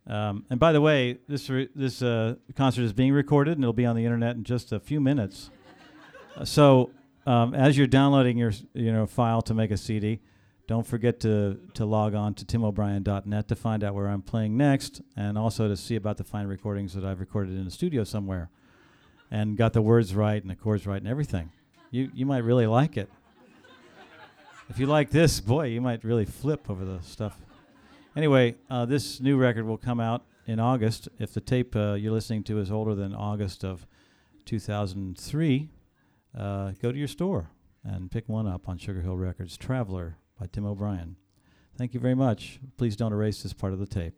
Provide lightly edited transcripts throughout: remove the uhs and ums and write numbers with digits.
And by the way, this concert is being recorded, and it'll be on the internet in just a few minutes. So as you're downloading your file to make a CD, don't forget to log on to timobrien.net to find out where I'm playing next, and also to see about the fine recordings that I've recorded in a studio somewhere, and got the words right and the chords right and everything. You might really like it. If you like this, boy, you might really flip over the stuff. Anyway, this new record will come out in August. If the tape you're listening to is older than August of 2003, go to your store and pick one up on Sugar Hill Records. Traveler by Tim O'Brien. Thank you very much. Please don't erase this part of the tape.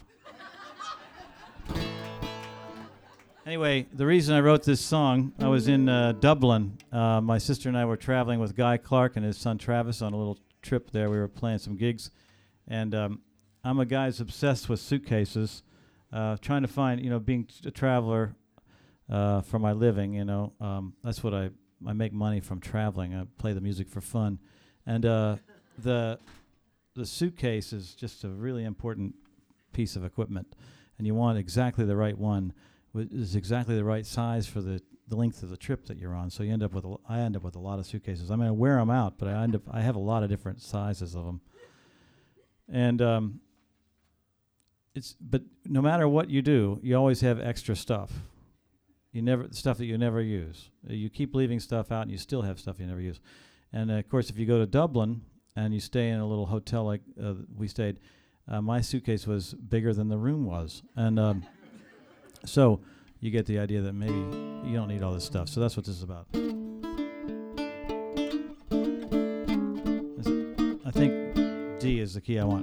Anyway, the reason I wrote this song, I was in Dublin. My sister and I were traveling with Guy Clark and his son Travis on a little trip there. We were playing some gigs. And I'm a guy who's obsessed with suitcases, trying to find, being a traveler for my living, that's what I make money from traveling. I play the music for fun. And the suitcase is just a really important piece of equipment. And you want exactly the right one. Is exactly the right size for the length of the trip that you're on. So I end up with a lot of suitcases. I mean, I wear them out, but I have a lot of different sizes of them. And but no matter what you do, you always have extra stuff. Stuff that you never use. You keep leaving stuff out, and you still have stuff you never use. And of course, if you go to Dublin and you stay in a little hotel like we stayed, my suitcase was bigger than the room was, and so you get the idea that maybe you don't need all this stuff. So that's what this is about. I think D is the key I want.